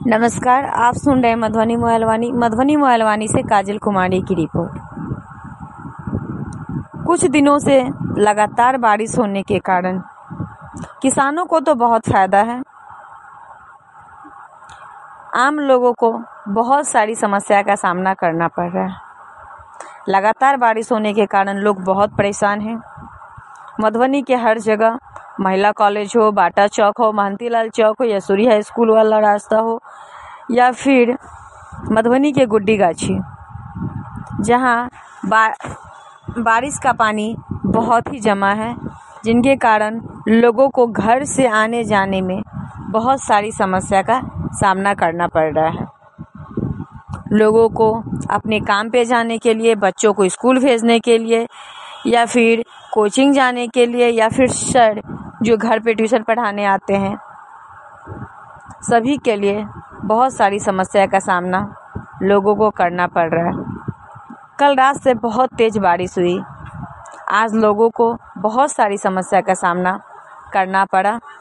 नमस्कार, आप सुन रहे हैं मधुबनी मोहलवानी से काजल कुमारी की रिपोर्ट। कुछ दिनों से लगातार बारिश होने के कारण किसानों को तो बहुत फायदा है। आम लोगों को बहुत सारी समस्या का सामना करना पड़ रहा है। लगातार बारिश होने के कारण लोग बहुत परेशान हैं। मधुबनी के हर जगह, महिला कॉलेज हो, बाटा चौक हो, महंती लाल चौक हो, यसूरी हाई स्कूल वाला रास्ता हो, या फिर मधुबनी के गुड्डी गाछी, जहाँ बारिश का पानी बहुत ही जमा है, जिनके कारण लोगों को घर से आने जाने में बहुत सारी समस्या का सामना करना पड़ रहा है। लोगों को अपने काम पे जाने के लिए, बच्चों को स्कूल भेजने के लिए, या फिर कोचिंग जाने के लिए, या फिर सर जो घर पे ट्यूशन पढ़ाने आते हैं, सभी के लिए बहुत सारी समस्या का सामना लोगों को करना पड़ रहा है। कल रात से बहुत तेज बारिश हुई। आज लोगों को बहुत सारी समस्या का सामना करना पड़ा।